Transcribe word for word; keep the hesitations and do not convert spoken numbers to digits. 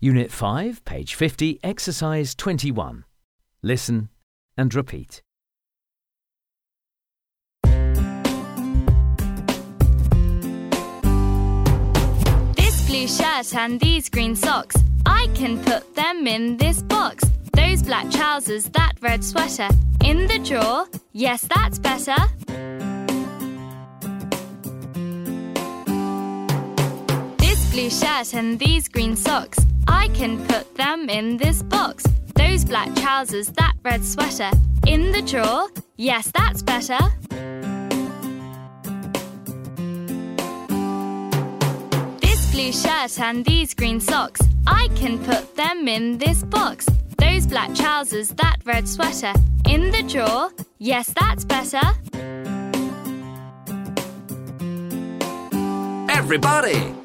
Unit five, page fifty, exercise twenty-one. Listen and repeat. This blue shirt and these green socks, I can put them in this box. Those black trousers, that red sweater, in the drawer, yes, that's better. This blue shirt and these green socks, I can put them in this box. Those black trousers, that red sweater, in the drawer, yes, that's better. This blue shirt and these green socks, I can put them in this box. Those black trousers, that red sweater, in the drawer, yes, that's better. Everybody!